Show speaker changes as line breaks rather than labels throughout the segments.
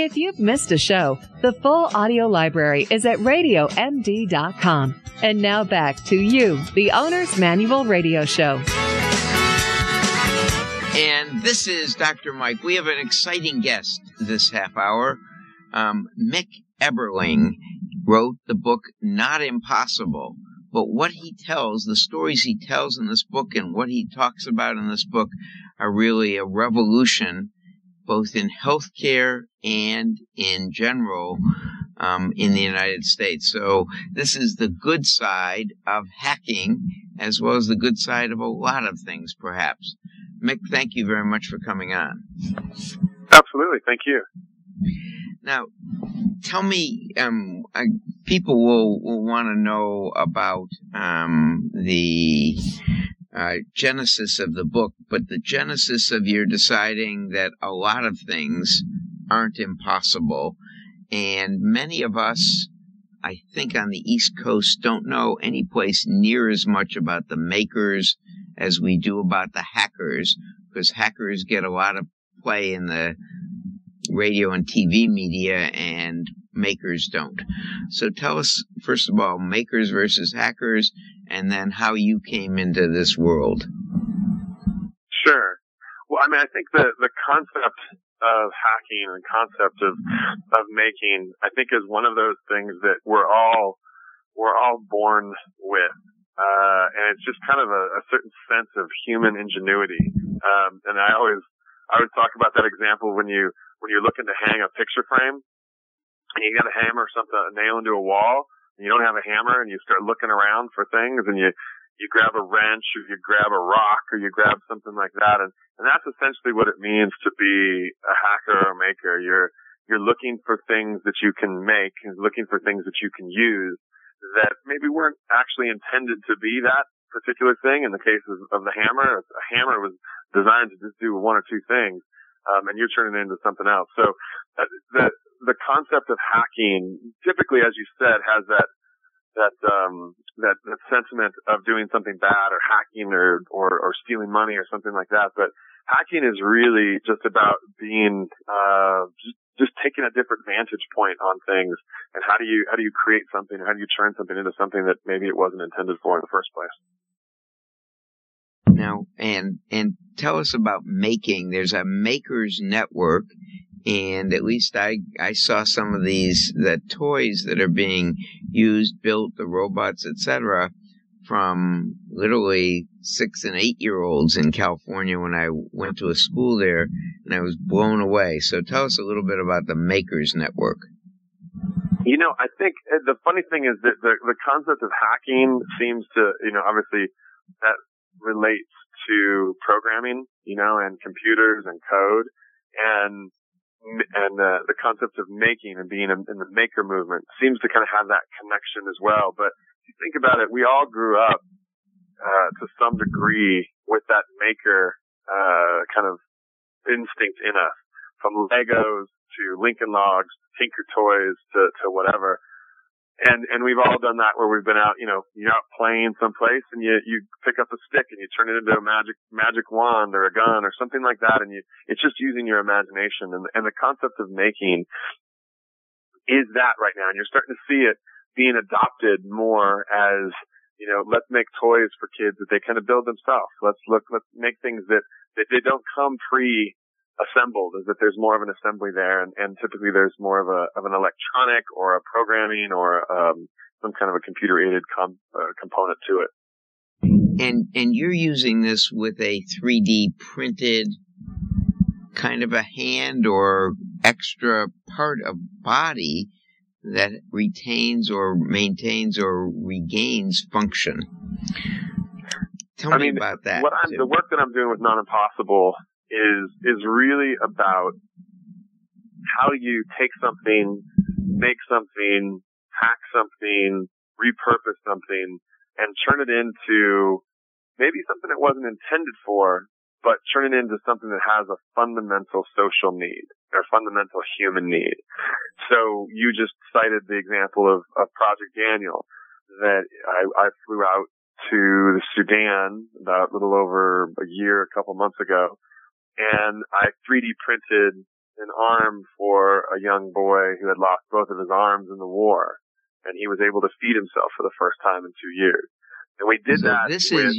If you've missed a show, the full audio library is at RadioMD.com. And now back to you, the Owner's Manual Radio Show.
And this is Dr. Mike. We have an exciting guest this half hour. Mick Eberling wrote the book Not Impossible. But what he tells, the stories he tells in this book and what he talks about in this book are really a revolution, both in healthcare and in general in the United States. So this is the good side of hacking as well as the good side of a lot of things, perhaps. Mick, thank you very much for coming on.
Absolutely. Thank you.
Now, tell me, people will want to know about the genesis of the book, but the genesis of your deciding that a lot of things aren't impossible. And many of us, I think on the East Coast, don't know any place near as much about the makers as we do about the hackers, because hackers get a lot of play in the radio and TV media and makers don't. So tell us, first of all, makers versus hackers, and then how you came into this world.
Sure. Well, I mean, I think the concept of hacking and concept of making, I think, is one of those things that we're all born with. And it's just kind of a certain sense of human ingenuity. And I would talk about that example when you're looking to hang a picture frame and you got a hammer or something, a nail into a wall, and you don't have a hammer, and you start looking around for things, and you grab a wrench or you grab a rock or you grab something like that. And that's essentially what it means to be a hacker or a maker. You're looking for things that you can make and looking for things that you can use that maybe weren't actually intended to be that particular thing. In the case of the hammer, a hammer was designed to just do one or two things, and you're turning it into something else. So the concept of hacking typically, as you said, has that sentiment of doing something bad or hacking or stealing money or something like that. But hacking is really just about being just taking a different vantage point on things, and how do you create something, or how do you turn something into something that maybe it wasn't intended for in the first place.
Now, and tell us about making. There's a makers network, and at least I saw some of the toys that are being used, built, the robots, etc., from literally 6 and 8 year olds in California when I went to a school there, and I was blown away. So tell us a little bit about the Makers Network.
You know, I think the funny thing is that the concept of hacking seems to, obviously that relates to programming, and computers and code, and the concept of making and being in the maker movement seems to kind of have that connection as well. But if you think about it, we all grew up to some degree with that maker kind of instinct in us, from Legos to Lincoln Logs, to Tinker Toys, to whatever. And we've all done that where we've been out, you're out playing someplace and you pick up a stick and you turn it into a magic wand or a gun or something like that, and it's just using your imagination. And the concept of making is that right now, and you're starting to see it being adopted more as, let's make toys for kids that they kind of build themselves. Let's make things that they don't come assembled, is that there's more of an assembly there, and typically there's more of an electronic or a programming or some kind of a computer aided component to it.
And you're using this with a 3D printed kind of a hand or extra part of body that retains or maintains or regains function. Tell me about that.
The work that I'm doing with Not Impossible is really about how do you take something, make something, hack something, repurpose something, and turn it into maybe something it wasn't intended for, but turn it into something that has a fundamental social need or fundamental human need. So you just cited the example of Project Daniel, that I flew out to the Sudan about a little over a couple months ago, and I 3D printed an arm for a young boy who had lost both of his arms in the war, and he was able to feed himself for the first time in 2 years. And we did that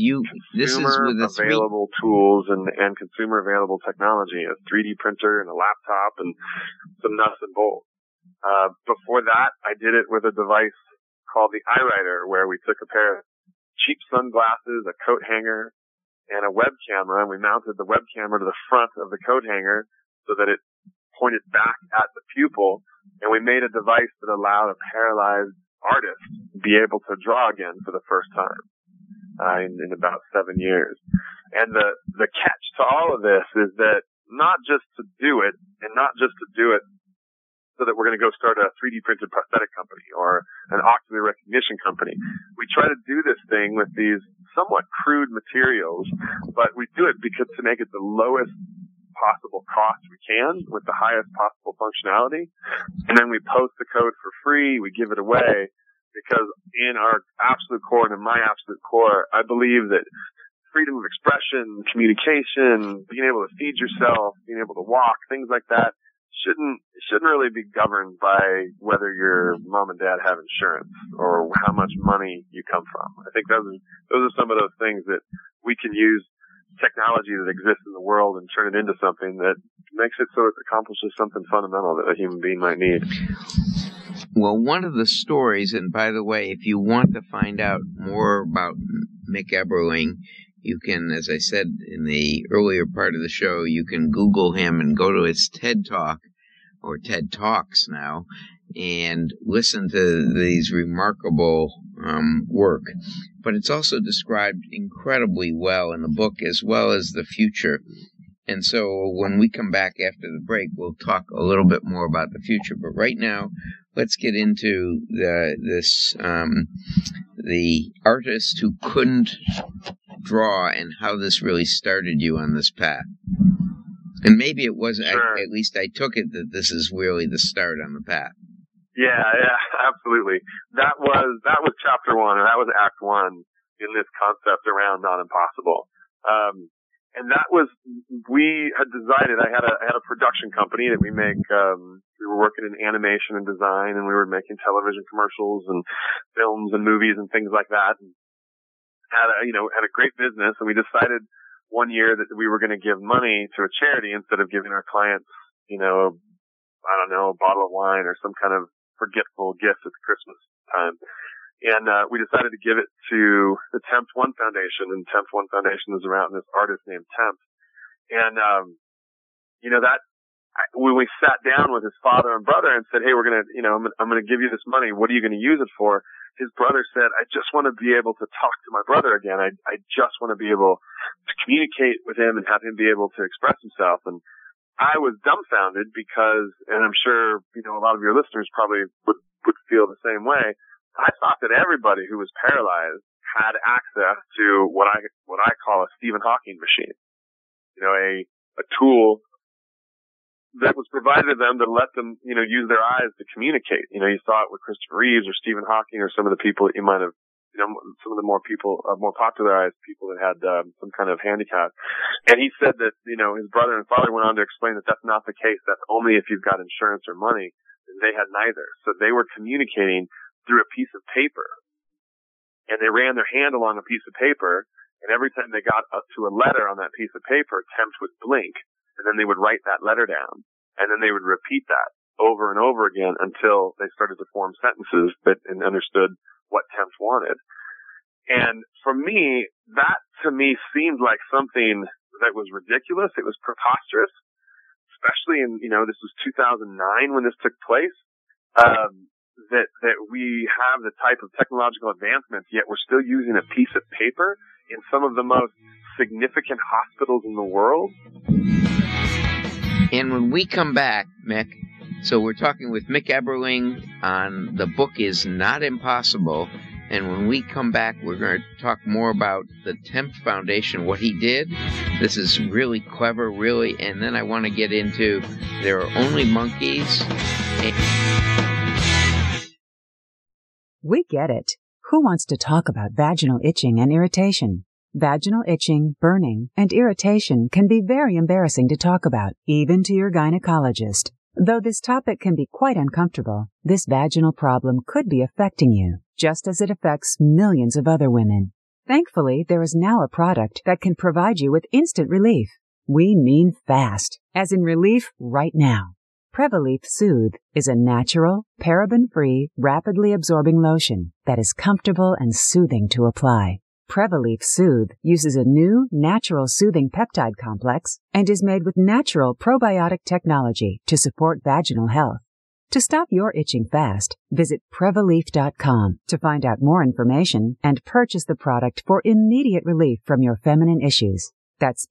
with available tools and consumer available technology, a 3D printer and a laptop and some nuts and bolts. Before that, I did it with a device called the iWriter, where we took a pair of cheap sunglasses, a coat hanger, and a web camera, and we mounted the web camera to the front of the coat hanger so that it pointed back at the pupil, and we made a device that allowed a paralyzed artist to be able to draw again for the first time in about 7 years. And the catch to all of this is that not just to do it, and not just to do it so that we're going to go start a 3D printed prosthetic company or an ocular recognition company. We try to do this thing with these somewhat crude materials, but we do it because to make it the lowest possible cost we can with the highest possible functionality. And then we post the code for free. We give it away because in our absolute core and in my absolute core, I believe that freedom of expression, communication, being able to feed yourself, being able to walk, things like that shouldn't really be governed by whether your mom and dad have insurance or how much money you come from. I think those are some of those things that we can use technology that exists in the world and turn it into something that makes it so it accomplishes something fundamental that a human being might need.
Well, one of the stories, and by the way, if you want to find out more about Mick Eberling, you can, as I said in the earlier part of the show, you can Google him and go to his TED Talk, or TED Talks now, and listen to these remarkable work. But it's also described incredibly well in the book, as well as the future. And so when we come back after the break, we'll talk a little bit more about the future. But right now, let's get into the artist who couldn't draw and how this really started you on this path. And maybe it wasn't,
sure.
At least I took it that this is really the start on the path.
Yeah, absolutely. That was chapter 1, or that was act 1 in this concept around not impossible. And that was, we had decided, I had a production company that we make, we were working in animation and design, and we were making television commercials and films and movies and things like that. And had a great business, and we decided one year that we were going to give money to a charity instead of giving our clients, a bottle of wine or some kind of forgetful gift at the Christmas time. And we decided to give it to the Tempt One Foundation, and Tempt One Foundation is around this artist named Tempt. And when we sat down with his father and brother and said, "Hey, we're gonna, I'm gonna give you this money. What are you gonna use it for?" His brother said, "I just want to be able to talk to my brother again. I just want to be able to communicate with him and have him be able to express himself." And I was dumbfounded because, and I'm sure, a lot of your listeners probably would feel the same way. I thought that everybody who was paralyzed had access to what I call a Stephen Hawking machine. A tool that was provided to them to let them, use their eyes to communicate. You saw it with Christopher Reeves or Stephen Hawking or some of the people that you might have, some of the more popularized people that had some kind of handicap. And he said that, his brother and father went on to explain that that's not the case. That's only if you've got insurance or money. And they had neither. So they were communicating through a piece of paper. And they ran their hand along a piece of paper. And every time they got up to a letter on that piece of paper, Tempt would blink. And then they would write that letter down. And then they would repeat that over and over again until they started to form sentences and understood what Tempt wanted. And for me, that to me seemed like something that was ridiculous. It was preposterous, especially in, this was 2009 when this took place, that we have the type of technological advancements, yet we're still using a piece of paper in some of the most significant hospitals in the world.
And when we come back, Mick, so we're talking with Mick Eberling on the book is Not Impossible. And when we come back, we're going to talk more about the Tempt Foundation, what he did. This is really clever, really. And then I want to get into There Are Only Monkeys.
We get it. Who wants to talk about vaginal itching and irritation? Vaginal itching, burning, and irritation can be very embarrassing to talk about, even to your gynecologist. Though this topic can be quite uncomfortable, this vaginal problem could be affecting you, just as it affects millions of other women. Thankfully, there is now a product that can provide you with instant relief. We mean fast, as in relief right now. Prevaleaf Soothe is a natural, paraben-free, rapidly absorbing lotion that is comfortable and soothing to apply. Prevaleaf Soothe uses a new, natural soothing peptide complex and is made with natural probiotic technology to support vaginal health. To stop your itching fast, visit Prevaleaf.com to find out more information and purchase the product for immediate relief from your feminine issues. That's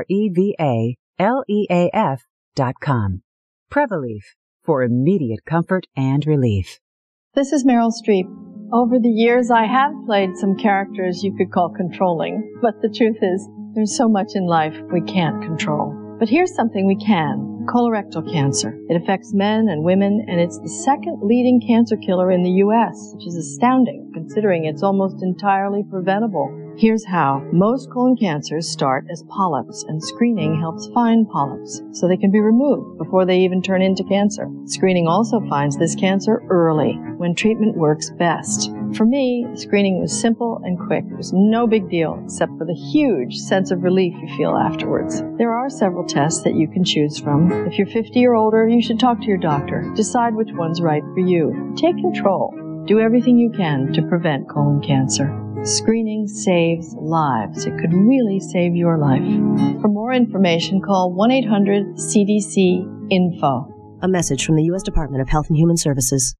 Prevaleaf.com. Prevaleaf, for immediate comfort and relief.
This is Meryl Streep. Over the years, I have played some characters you could call controlling, but the truth is, there's so much in life we can't control. But here's something we can: colorectal cancer. It affects men and women, and it's the second leading cancer killer in the U.S., which is astounding, considering it's almost entirely preventable. Here's how. Most colon cancers start as polyps, and screening helps find polyps so they can be removed before they even turn into cancer. Screening also finds this cancer early, when treatment works best. For me, screening was simple and quick. It was no big deal, except for the huge sense of relief you feel afterwards. There are several tests that you can choose from. If you're 50 or older, you should talk to your doctor. Decide which one's right for you. Take control. Do everything you can to prevent colon cancer. Screening saves lives. It could really save your life. For more information, call 1-800-CDC-INFO.
A message from the U.S. Department of Health and Human Services.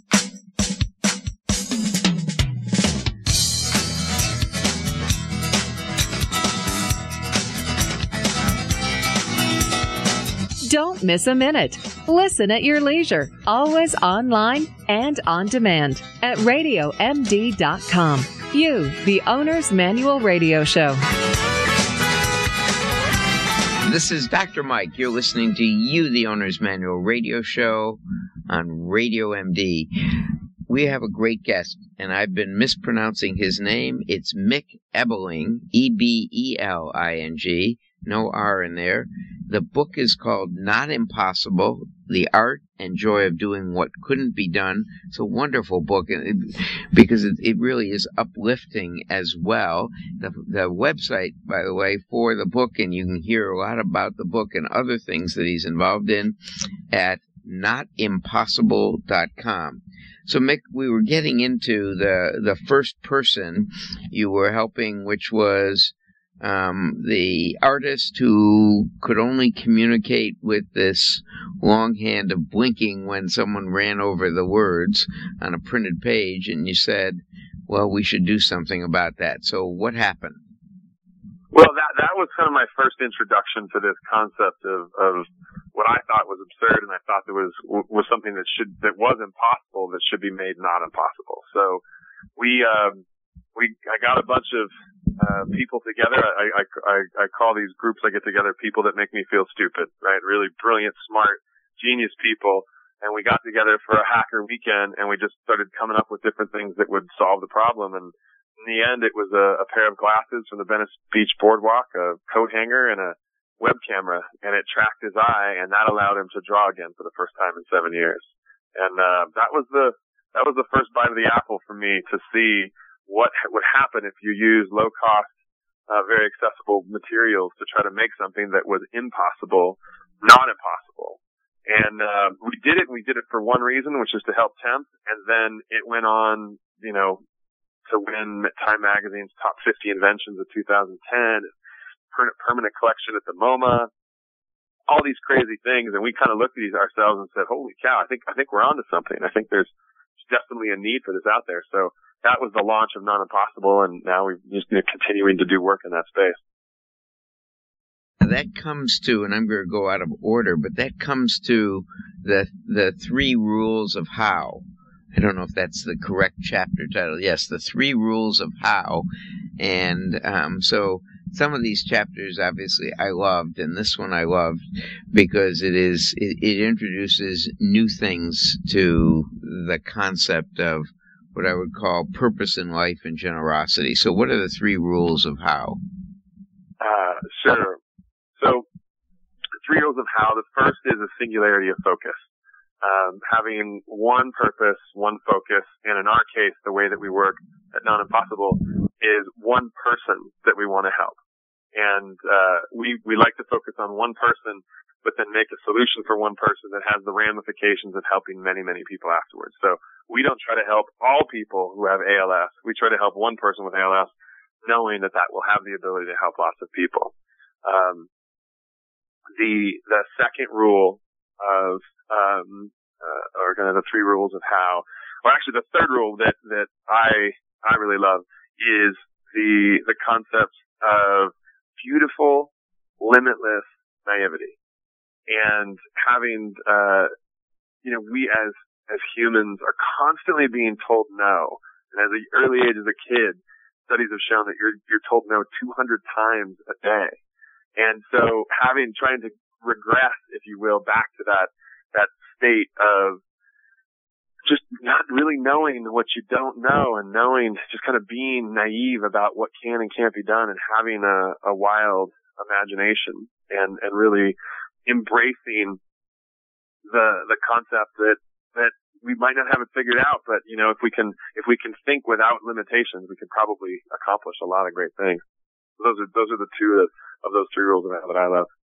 Don't miss a minute. Listen at your leisure, always online and on demand at RadioMD.com. You, the Owner's Manual Radio Show.
This is Dr. Mike. You're listening to You, the Owner's Manual Radio Show on Radio MD. We have a great guest, and I've been mispronouncing his name. It's Mick Ebeling, Ebeling, no R in there. The book is called Not Impossible, The Art and Joy of Doing What Couldn't Be Done. It's a wonderful book because it really is uplifting as well. The website, by the way, for the book, and you can hear a lot about the book and other things that he's involved in at notimpossible.com. So, Mick, we were getting into the first person you were helping, which was the artist who could only communicate with this longhand of blinking when someone ran over the words on a printed page, and you said, well, we should do something about that. So what happened?
Well, that was kind of my first introduction to this concept of what I thought was absurd, and I thought there was something that was impossible that should be made not impossible. So I got a bunch of people together. I call these groups I get together people that make me feel stupid, right? Really brilliant, smart, genius people. And we got together for a hacker weekend, and we just started coming up with different things that would solve the problem. And in the end, it was a pair of glasses from the Venice Beach Boardwalk, a coat hanger, and a web camera. And it tracked his eye, and that allowed him to draw again for the first time in 7 years. And that was the first bite of the apple for me, to see what would happen if you use low-cost, very accessible materials to try to make something that was impossible, not impossible. And we did it for one reason, which is to help Temp, and then it went on, to win Time Magazine's Top 50 Inventions of 2010, permanent collection at the MoMA, all these crazy things. And we kind of looked at these ourselves and said, holy cow, I think we're onto something. I think there's definitely a need for this out there. So that was the launch of Not Impossible, and now we're just continuing to do work in that space.
That comes to, and I'm going to go out of order, but that comes to the 3 rules of how. I don't know if that's the correct chapter title. Yes, the 3 rules of how. And so some of these chapters, obviously, I loved, and this one I loved because it introduces new things to the concept of what I would call purpose in life and generosity. So what are the 3 rules of how?
Sure. So the 3 rules of how, the first is a singularity of focus. Having one purpose, one focus, and in our case, the way that we work at Not Impossible is one person that we want to help. And we like to focus on one person, but then make a solution for one person that has the ramifications of helping many, many people afterwards. So we don't try to help all people who have ALS. We try to help one person with ALS, knowing that that will have the ability to help lots of people. The second rule of or kind of the 3 rules of how, or actually the third rule that I really love is the concept of beautiful, limitless naivety. And having, we as humans are constantly being told no. And as an early age as a kid, studies have shown that you're told no 200 times a day. And so trying to regress, if you will, back to that state of just not really knowing what you don't know, and knowing, just kind of being naive about what can and can't be done, and having a wild imagination, and really embracing the concept that we might not have it figured out, but if we can think without limitations, we can probably accomplish a lot of great things. Those are the 2 of those 3 rules that I love.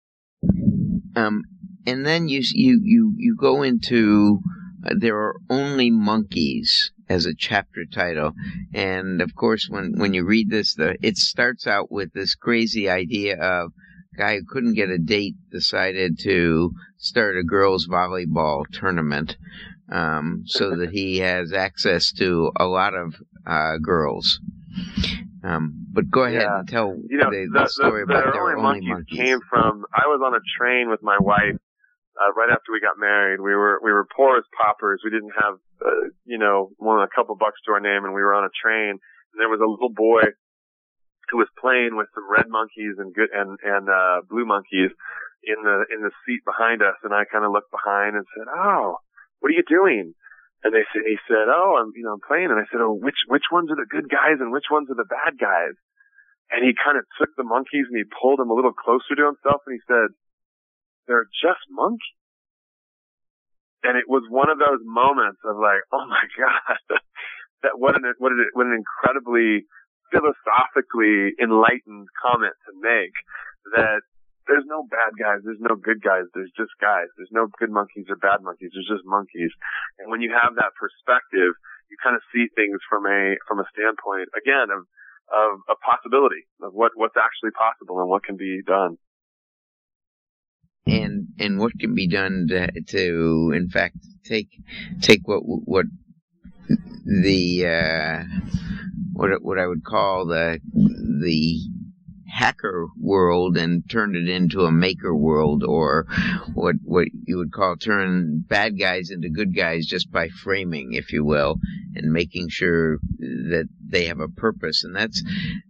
And then you go into There Are Only Monkeys as a chapter title, and of course when you read this, it starts out with this crazy idea of a guy who couldn't get a date decided to start a girls' volleyball tournament, so that he has access to a lot of girls. But go ahead and tell the story about There Are Only Monkeys.
Came from, I was on a train with my wife right after we got married. We were poor as paupers. We didn't have a couple bucks to our name, and we were on a train. And there was a little boy who was playing with some red monkeys and blue monkeys in the seat behind us. And I kind of looked behind and said, "Oh, what are you doing?" And he said, "Oh, I'm playing." And I said, "Oh, which ones are the good guys and which ones are the bad guys?" And he kind of took the monkeys and he pulled them a little closer to himself, and he said, "They're just monkeys." And it was one of those moments of like, oh my God, that what an incredibly philosophically enlightened comment to make, that there's no bad guys, there's no good guys, there's just guys. There's no good monkeys or bad monkeys, there's just monkeys. And when you have that perspective, you kind of see things from a standpoint, again, of a possibility of what's actually possible and what can be done.
And what can be done to in fact take what I would call the hacker world and turn it into a maker world, or what you would call turn bad guys into good guys just by framing, if you will, and making sure that they have a purpose. And that's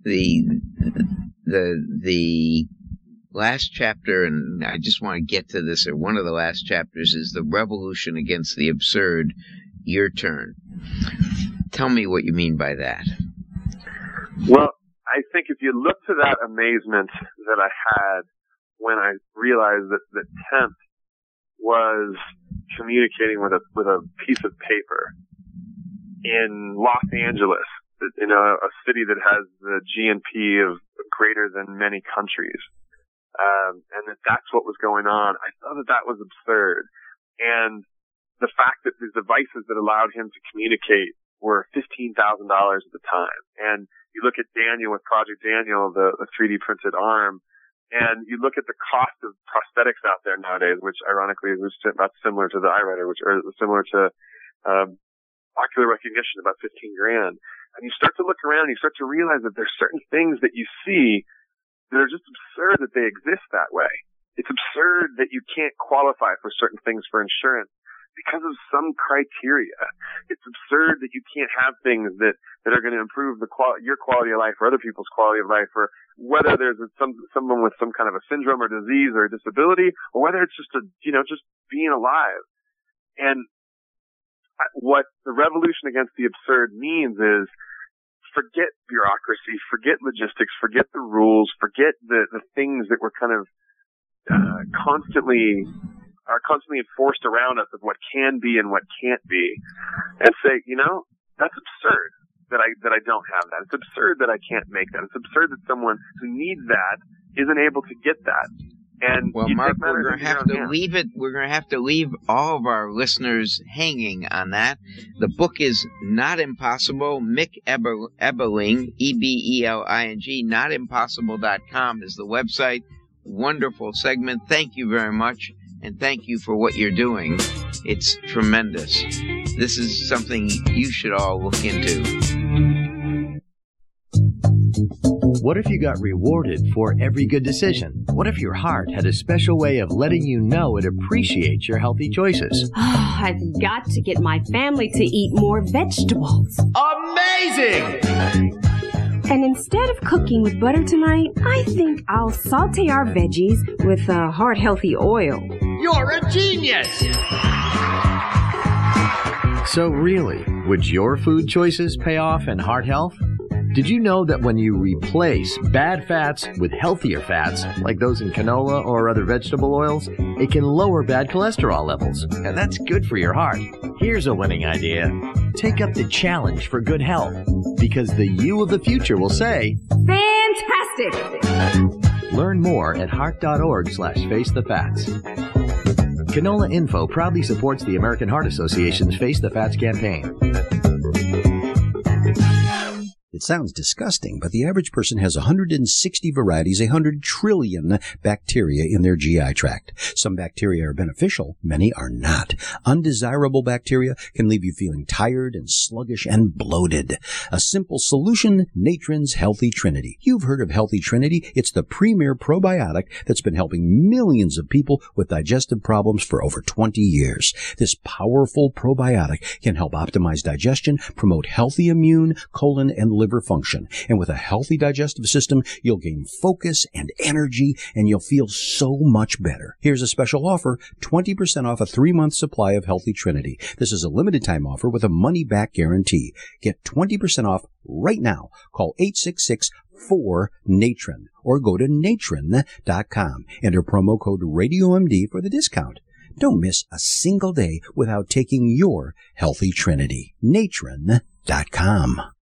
the last chapter, and I just want to get to this, or one of the last chapters is the revolution against the absurd. Your turn. Tell me what you mean by that.
Well, I think if you look to that amazement that I had when I realized that Temp was communicating with a piece of paper in Los Angeles, a city that has the GNP of greater than many countries, and that's what was going on, I thought that was absurd. And the fact that the devices that allowed him to communicate were $15,000 at the time. And you look at Daniel with Project Daniel, the 3D printed arm, and you look at the cost of prosthetics out there nowadays, which ironically is about similar to the iWriter, which are similar to ocular recognition, about $15,000. And you start to look around, and you start to realize that there's certain things that you see that are just absurd that they exist that way. It's absurd that you can't qualify for certain things for insurance because of some criteria. It's absurd that you can't have things that are going to improve your quality of life or other people's quality of life, or whether there's someone with some kind of a syndrome or disease or a disability, or whether it's just just being alive. And what the revolution against the absurd means is forget bureaucracy, forget logistics, forget the rules, forget the things that we're kind of constantly enforced around us of what can be and what can't be, and say, that's absurd that I don't have that. It's absurd that I can't make that. It's absurd that someone who needs that isn't able to get that. And
well, Mark, we're going to have to leave it. We're going to have to leave all of our listeners hanging on that. The book is Not Impossible. Mick Ebeling, Ebeling, notimpossible.com is the website. Wonderful segment. Thank you very much. And thank you for what you're doing. It's tremendous. This is something you should all look into.
What if you got rewarded for every good decision? What if your heart had a special way of letting you know it appreciates your healthy choices?
I've got to get my family to eat more vegetables.
Amazing!
And instead of cooking with butter tonight, I think I'll saute our veggies with heart-healthy oil.
You're a genius! So really, would your food choices pay off in heart health? Did you know that when you replace bad fats with healthier fats, like those in canola or other vegetable oils, it can lower bad cholesterol levels, and that's good for your heart. Here's a winning idea. Take up the challenge for good health, because the you of the future will say,
fantastic!
Learn more at heart.org/facethefats. Canola Info proudly supports the American Heart Association's Face the Fats campaign.
It sounds disgusting, but the average person has 160 varieties, 100 trillion bacteria in their GI tract. Some bacteria are beneficial, many are not. Undesirable bacteria can leave you feeling tired and sluggish and bloated. A simple solution, Natron's Healthy Trinity. You've heard of Healthy Trinity. It's the premier probiotic that's been helping millions of people with digestive problems for over 20 years. This powerful probiotic can help optimize digestion, promote healthy immune, colon, and liver function. And with a healthy digestive system, you'll gain focus and energy, and you'll feel so much better. Here's a special offer, 20% off a 3-month supply of Healthy Trinity. This is a limited time offer with a money-back guarantee. Get 20% off right now. Call 866-4-NATRON or go to natron.com. Enter promo code RadioMD for the discount. Don't miss a single day without taking your Healthy Trinity. Natron.com.